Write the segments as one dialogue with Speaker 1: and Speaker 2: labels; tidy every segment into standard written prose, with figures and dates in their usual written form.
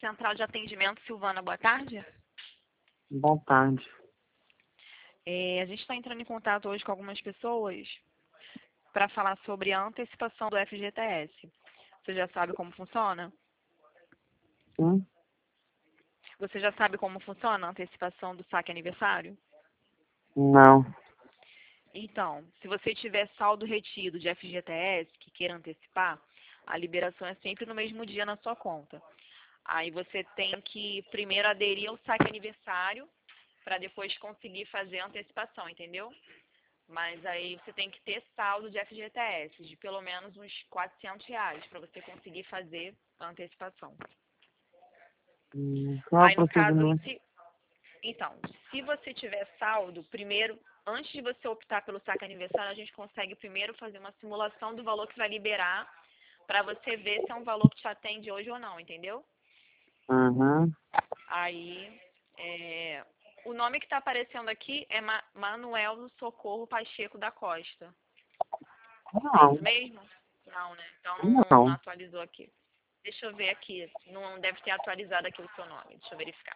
Speaker 1: Central de Atendimento, Silvana, boa tarde.
Speaker 2: Boa tarde.
Speaker 1: A gente está entrando em contato hoje com algumas pessoas para falar sobre a antecipação do FGTS. Você já sabe como funciona?
Speaker 2: Sim?
Speaker 1: Você já sabe como funciona a antecipação do saque aniversário?
Speaker 2: Não.
Speaker 1: Então, se você tiver saldo retido de FGTS que queira antecipar, a liberação é sempre no mesmo dia na sua conta. Aí você tem que primeiro aderir ao saque aniversário para depois conseguir fazer a antecipação, entendeu? Mas aí você tem que ter saldo de FGTS de pelo menos uns R$ 400 para você conseguir fazer a antecipação.
Speaker 2: Qual é
Speaker 1: Aí
Speaker 2: o
Speaker 1: no caso,
Speaker 2: procedimento?
Speaker 1: se você tiver saldo, primeiro, antes de você optar pelo saque aniversário, a gente consegue primeiro fazer uma simulação do valor que vai liberar para você ver se é um valor que te atende hoje ou não, entendeu?
Speaker 2: Uhum.
Speaker 1: Aí, o nome que está aparecendo aqui é Manuel do Socorro Pacheco da Costa. É
Speaker 2: Não.
Speaker 1: isso mesmo? Não, né? Então não
Speaker 2: Não.
Speaker 1: atualizou aqui. Deixa eu ver aqui. Não deve ter atualizado aqui o seu nome. Deixa eu verificar.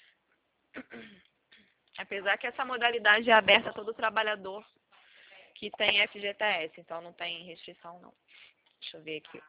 Speaker 1: Apesar que essa modalidade é aberta a todo trabalhador que tem FGTS, então não tem restrição não. Deixa eu ver aqui.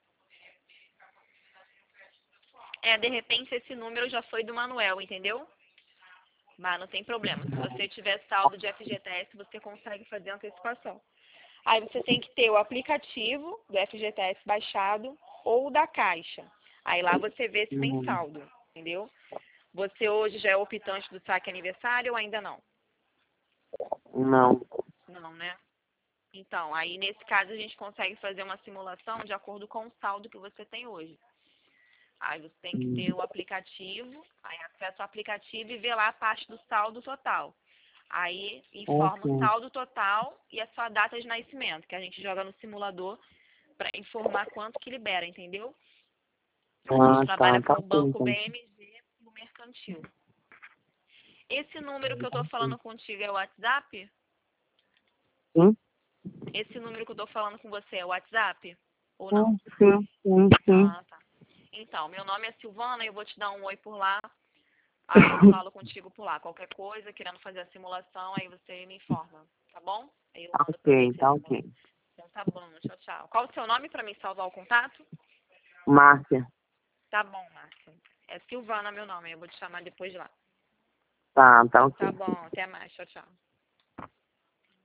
Speaker 1: De repente esse número já foi do Manuel, entendeu? Mas não tem problema. Se você tiver saldo de FGTS, você consegue fazer a antecipação. Aí você tem que ter o aplicativo do FGTS baixado ou da Caixa. Aí lá você vê se tem
Speaker 2: Uhum.
Speaker 1: saldo, entendeu? Você hoje já é optante do saque aniversário ou ainda não?
Speaker 2: Não.
Speaker 1: Não, né? Então, aí nesse caso a gente consegue fazer uma simulação de acordo com o saldo que você tem hoje. Aí você tem que ter o aplicativo, aí acessa o aplicativo e vê lá a parte do saldo total. Aí informa o
Speaker 2: Ok.
Speaker 1: saldo total e a sua data de nascimento, que a gente joga no simulador para informar quanto que libera, entendeu? A gente
Speaker 2: Ah, tá.
Speaker 1: trabalha com
Speaker 2: Tá
Speaker 1: o
Speaker 2: ok,
Speaker 1: Banco
Speaker 2: então.
Speaker 1: BMG no mercantil. Esse número que eu estou falando contigo é o WhatsApp?
Speaker 2: Sim?
Speaker 1: Esse número que eu estou falando com você é o WhatsApp? Ou não?
Speaker 2: Sim, sim, sim, sim.
Speaker 1: Ah, tá. Então, meu nome é Silvana, eu vou te dar um oi por lá. Aí eu falo contigo por lá. Qualquer coisa, querendo fazer a simulação, aí você me informa, tá bom? Aí eu
Speaker 2: Tá
Speaker 1: mando pra ver
Speaker 2: ok,
Speaker 1: que você
Speaker 2: tá
Speaker 1: simulou.
Speaker 2: ok.
Speaker 1: Então tá bom, tchau, tchau. Qual o seu nome pra mim salvar o contato?
Speaker 2: Márcia.
Speaker 1: Tá bom, Márcia. É Silvana meu nome, eu vou te chamar depois lá.
Speaker 2: Tá, tá
Speaker 1: Tá
Speaker 2: ok.
Speaker 1: bom, até mais, tchau, tchau.